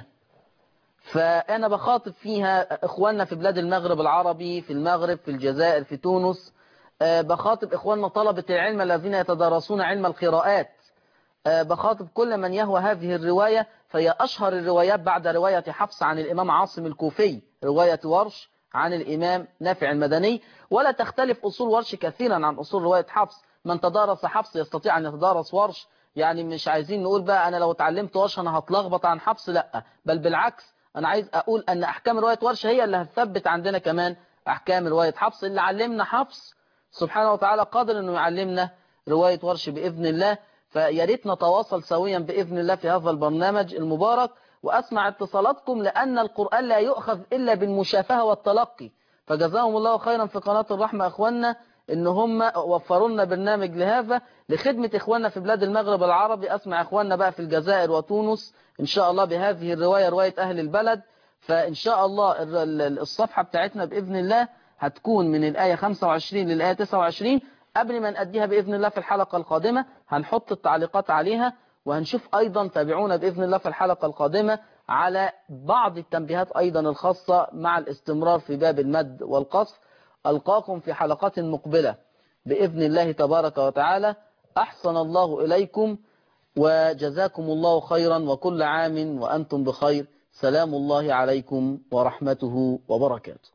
فأنا بخاطب فيها إخواننا في بلاد المغرب العربي، في المغرب، في الجزائر، في تونس. بخاطب إخواننا طلبة العلم الذين يتدرسون علم القراءات. بخاطب كل من يهوى هذه الرواية، فهي أشهر الروايات بعد رواية حفص عن الإمام عاصم الكوفي، رواية ورش عن الإمام نافع المدني. ولا تختلف أصول ورش كثيرا عن أصول رواية حفص. من تدارس حفص يستطيع أن يتدارس ورش. يعني مش عايزين نقول بقى أنا لو اتعلمت ورش أنا هتلخبط عن حفص، لا، بل بالعكس، أنا عايز أقول أن أحكام رواية ورش هي اللي هتثبت عندنا كمان أحكام رواية حفص. اللي علمنا حفص سبحانه وتعالى قادر أنه يعلمنا رواية ورش بإذن الله. فياريت نتواصل سويا بإذن الله في هذا البرنامج المبارك، وأسمع اتصالاتكم، لأن القرآن لا يؤخذ إلا بالمشافهة والتلقي. فجزاهم الله خيرا في قناة الرحمة أخواننا إن هم وفروا لنا برنامج لهذا لخدمة إخواننا في بلاد المغرب العربي. أسمع إخواننا بقى في الجزائر وتونس إن شاء الله بهذه الرواية، رواية أهل البلد. فإن شاء الله الصفحة بتاعتنا بإذن الله هتكون من الآية خمسة وعشرين للآية تسعة وعشرين. قبل ما نأديها بإذن الله في الحلقة القادمة هنحط التعليقات عليها، وهنشوف أيضا، تابعونا بإذن الله في الحلقة القادمة على بعض التنبيهات أيضا الخاصة مع الاستمرار في باب المد والقصر. ألقاكم في حلقات مقبلة بإذن الله تبارك وتعالى. أحسن الله إليكم وجزاكم الله خيرا، وكل عام وأنتم بخير. سلام الله عليكم ورحمته وبركاته.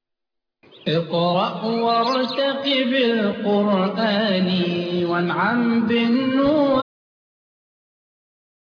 اقرأ وارتقب القرآن وانعم بالنور.